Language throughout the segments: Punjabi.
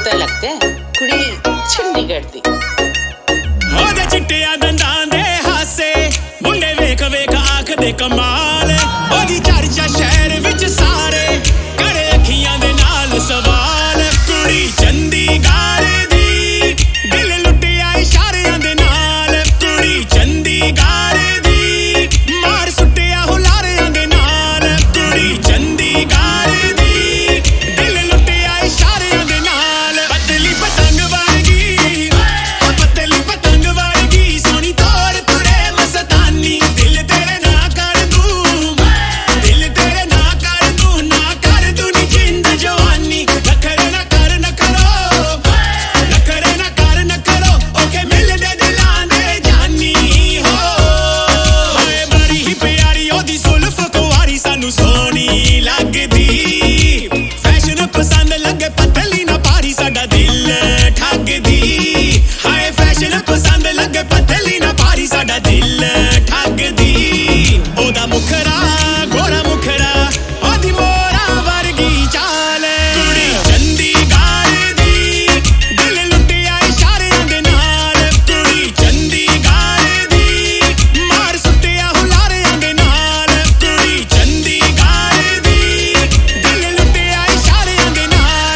ਪਤਾ ਲੱਗਦਾ ਕੁੜੀ ਚੰਡੀਗੜ੍ਹ ਦੀ। ਉਹਦੇ ਚਿੱਟਿਆਂ ਦੰਦਾਂ ਦੇ ਹਾਸੇ ਮੁੰਡੇ ਵੇਖ ਵੇਖ ਆਖਦੇ ਕਮਾਲ। ਉਹਦੀ ਚਰਚਾ ਸ਼ਹਿਰ ਵਿੱਚ ਸਾਰੇ ਕਰੇ ਅੱਖੀਆਂ ਦੇ ਨਾਲ ਸਵਾਲ। ਕੁੜੀ ਚੰਡੀਗੜ੍ਹ ਦੀ ਦਿਲ ਲੁੱਟਿਆ ਇਸ਼ਾਰਿਆਂ ਦੇ ਨਾਲ। ਕੁੜੀ ਚੰਡੀਗੜ੍ਹ ਦੀ ਮਾਰ ਸੁੱਟਿਆ ਹੁਲਾਰਿਆਂ ਦੇ ਨਾਲ। ਕੁੜੀ ਚੰਡੀਗੜ੍ਹ ਦੀ ਦਿਲ ਲੁੱਟਿਆ ਇਸ਼ਾਰਿਆਂ ਦੇ ਨਾਲ। ਪਤਲੀ ਪਤੰਗ ਵਰਗੀ ਪਤਲੀ ਪਤੰਗ ਵਰਗੀ ਸੋਹਣੀ ਤੋਰ ਤੁਰੇ ਮਸਤਾਨੀ। ਦਿਲ ਤੇਰੇ ਨਾ ਕਰ ਦੂੰ ਦਿਲ ਤੇਰੇ ਨਾ ਕਰ ਦੂੰ ਨਾ ਕਰ ਦੂੰ ਨੀ ਜਿੰਦ ਜਵਾਨੀ। ਨਖਰੇ ਨਾ ਕਰ ਨਖਰੋ ਨਖਰੇ ਨਾ ਕਰ ਨਖਰੋ ਓਕੇ ਮਿਲਦੇ ਦਿਲਾਂ ਦੇ ਜਾਨੀ ਹੋ। ਹਾਏ ਬੜੀ ਹੀ ਪਿਆਰੀ ਉਹਦੀ ਸੁਲਫ ਕੁਆਰੀ ਸਾਨੂੰ ਸੋਹਣੀ ਲੱਗਦੀ। ਫੈਸ਼ਨ ਪਸੰਦ ਲੱਗੇ ਪਤਲੀ ਨਾ ਭਾਰੀ ਸਾਡਾ ਦਿਲ ਠੱਗਦੀ। ਹਾਏ ਫੈਸ਼ਨ ਪਸੰਦ ਲੱਗੇ ਪਤਲੀ ਨਾ ਭਾਰੀ ਸਾਡਾ ਦਿਲ ਠੱਗਦੀ। ਉਹਦਾ ਮੁਖੜਾ ਗੋਰਾ ਮੁਖੜਾ ਉਹਦੀ ਮੋਰਾ ਵਰਗੀ ਚਾਲ। ਕੁੜੀ ਚੰਡੀਗੜ੍ਹ ਦੀ ਦਿਲ ਲੁੱਟਿਆ ਇਸ਼ਾਰਿਆਂ ਦੇ ਨਾਲ। ਕੁੜੀ ਚੰਡੀਗੜ੍ਹ ਦੀ ਮਾਰ ਸੁੱਟਿਆ ਹੁਲਾਰਿਆਂ ਦੇ ਨਾਲ। ਕੁੜੀ ਚੰਡੀਗੜ੍ਹ ਦੀ ਦਿਲ ਲੁੱਟਿਆ ਇਸ਼ਾਰਿਆਂ ਦੇ ਨਾਲ।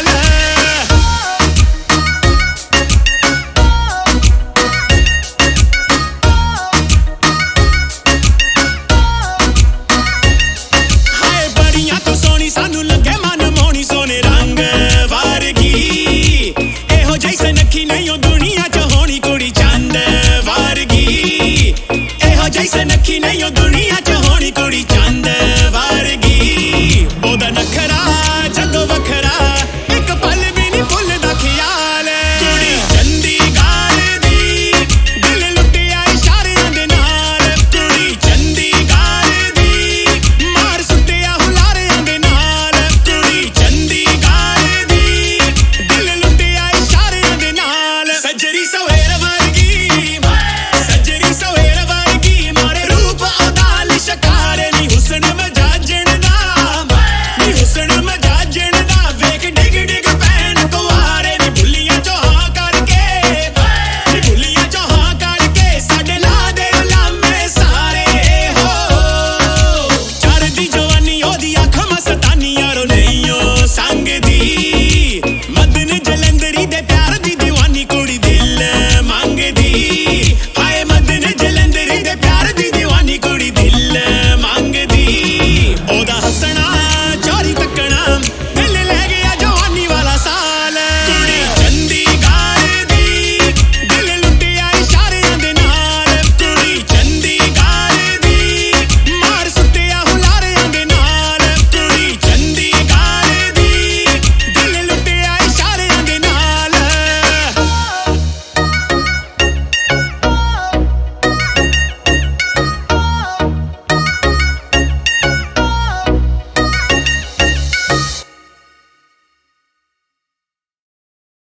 ਹਾਏ ਬੜੀਆਂ ਤੋਂ ਸੋਹਣੀ ਸਾਨੂੰ ਲੱਗੇ ਮਨ ਮੋਹਣੀ ਸੋਹਣੇ ਰੰਗ ਵਰਗੀ। ਇਹੋ ਜਿਹੀ ਸਨੱਖੀ ਨਹੀਂ ਉਹ ਦੁਨੀਆ 'ਚ ਹੋਣੀ ਕੁੜੀ ਚੰਦ ਵਰਗੀ। ਇਹੋ ਜਿਹੀ ਸਨੱਖੀ ਨਹੀਂ ਉਹ ਦੁਨੀਆ 'ਚ ਹੋਣੀ ਕੁੜੀ ਚੰਦ